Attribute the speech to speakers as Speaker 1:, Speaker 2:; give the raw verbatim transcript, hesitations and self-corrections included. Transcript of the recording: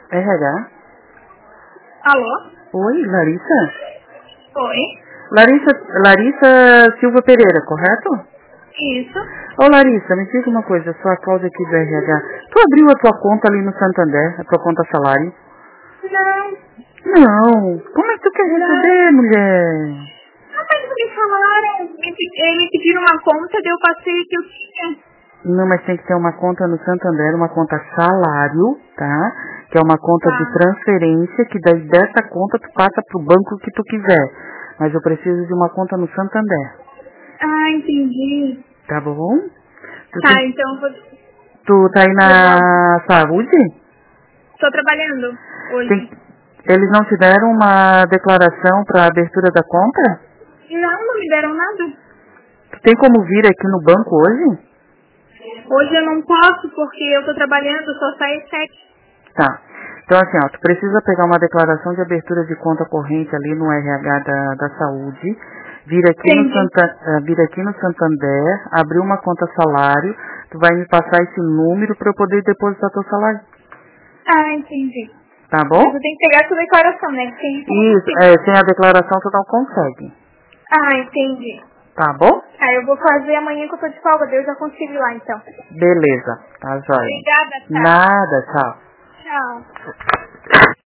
Speaker 1: R H?
Speaker 2: Alô?
Speaker 1: Oi, Larissa?
Speaker 2: Oi?
Speaker 1: Larissa, Larissa Silva Pereira, correto?
Speaker 2: Isso.
Speaker 1: Ô Larissa, me diga uma coisa, sua causa aqui do R H. Tu abriu a tua conta ali no Santander, a tua conta salário?
Speaker 2: Não.
Speaker 1: Não. Como é que tu quer receber, mulher?
Speaker 2: Não, mas me falaram, me, pe- eh, me pediram uma conta, daí eu passei que eu tinha.
Speaker 1: Não, mas tem que ter uma conta no Santander, uma conta salário, tá? Que é uma conta de
Speaker 2: Tá.
Speaker 1: transferência, que daí dessa conta tu passa pro banco que tu quiser. Mas eu preciso de uma conta no Santander,
Speaker 2: Ah, entendi.
Speaker 1: tá bom? Tu,
Speaker 2: Tá,
Speaker 1: tem,
Speaker 2: então eu vou,
Speaker 1: tu tá aí
Speaker 2: eu vou,
Speaker 1: na saúde?
Speaker 2: tô trabalhando
Speaker 1: Tem,
Speaker 2: hoje.
Speaker 1: eles não te deram uma declaração para abertura da conta?
Speaker 2: Não, não me deram nada.
Speaker 1: Tu tem como vir aqui no banco hoje?
Speaker 2: Hoje eu não posso porque eu tô trabalhando, só saio às sete.
Speaker 1: Tá. Então assim, ó, tu precisa pegar uma declaração de abertura de conta corrente ali no R H da, da saúde, vir aqui no
Speaker 2: Entendi.
Speaker 1: Santa, eh, vir aqui no Santander, abrir uma conta salário, tu vai me passar esse número para eu poder depositar teu salário.
Speaker 2: Ah, entendi.
Speaker 1: Tá bom?
Speaker 2: Mas eu tenho que pegar essa declaração, né? Porque isso eu não
Speaker 1: Isso,
Speaker 2: consigo.
Speaker 1: é, sem a declaração tu não consegue.
Speaker 2: Ah, entendi.
Speaker 1: Tá bom?
Speaker 2: Ah, eu vou fazer amanhã que eu tô de folga, daí eu já consigo ir lá então.
Speaker 1: Beleza, tá joia.
Speaker 2: Obrigada, tá?
Speaker 1: Nada, tchau.
Speaker 2: Tchau.